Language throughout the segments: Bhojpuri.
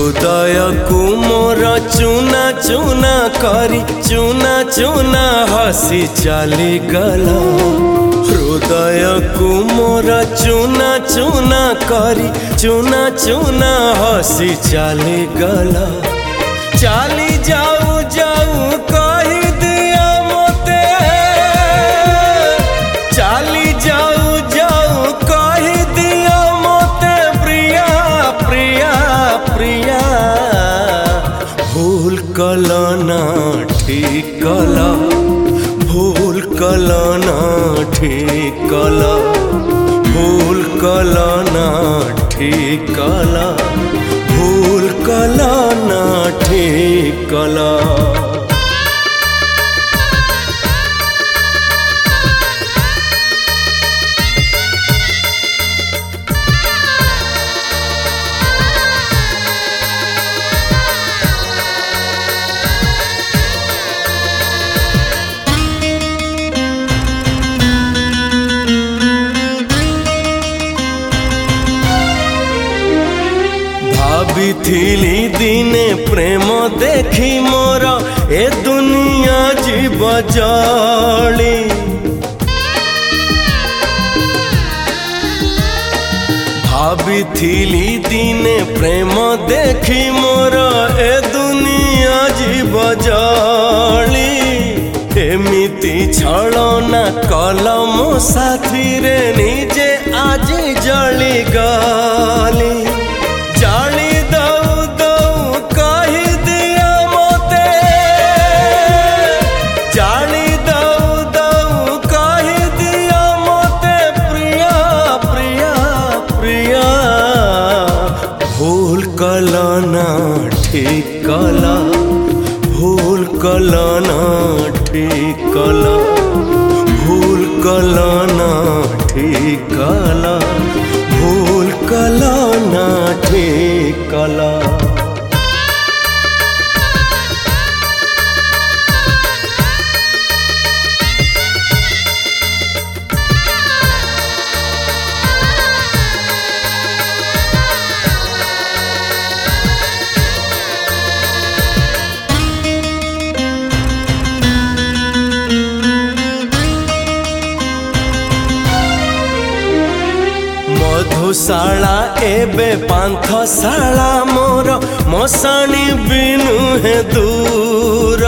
हृदय को मोर चुना चुना करी चुना चुना हसी चली गला। हृदय को मोर चुना चुना करी चुना चुना हसी चली गला। चली जाऊ जाऊ कही दिया मोते, चली जाऊ जाऊ कही दिया मोते प्रिया प्रिया प्रिया। भूल कलना ठीक कला, भूल कलना ठीक कला, भूल कलना ठीक कला, भूल कलना ठीक कला। भाविथिली दिने प्रेम देखी मोर ए दुनिया जीव जली। भाविथिली दिने प्रेम देखी मोर ए दुनिया जीव जली। एमिति छलना कलम साथी रे निजे आज जली गली। जाली दऊ दऊ कही दिया मोते, जाली दऊ दऊ कही दिया मोते प्रिया प्रिया प्रिया। भूल कलना ठीक कला, भूल कलना ठीक कला, भूल कलना ठीक कला, भूल कलना ठीक कला। मधुशाला एबे पांथशाला मोर मशाणी बिनु है दूर।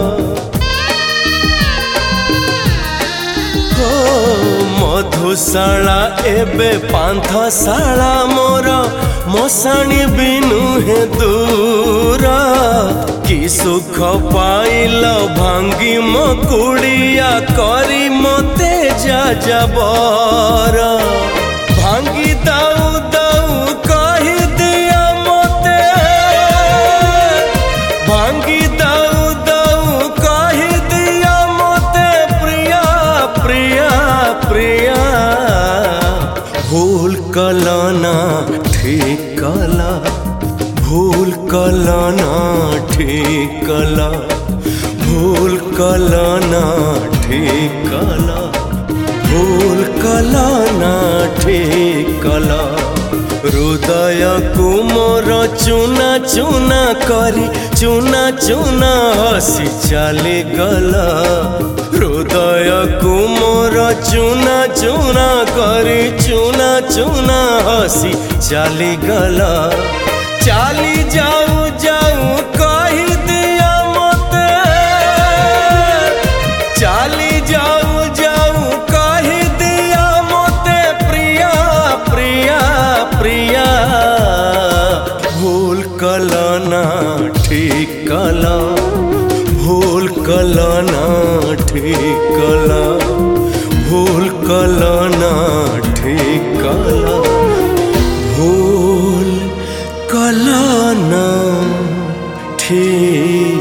हो मधुशाला एबे पांथशाला मोर मशाणी बिनु है दूर। कि सुख पाइल भांगी मकुड़िया करी मते जा जबर। भांगी दाऊ दाऊ कही दिया मोते, भांगी दाऊ दाऊ कही दिया मोते प्रिया प्रिया प्रिया। भूल कलना ठीक कला, भूल कलना ठीक कला, भूल कलना ठीक कला, भूल कलना ठीक कला। हृदय को मोर चुना चुना करी चुना चुना हसी चली गला। हृदय को मोर चुना चुना करी चुना चुना हसी चली गला। चली जाऊ जाऊ कही दिया मोते, चली जाऊ जाऊ कही दिया मोते प्रिया प्रिया प्रिया। भूल कलना ठीक कला, भूल कलना ठीक कला, भूल कलना ठीक कला, भूल कलना ठीक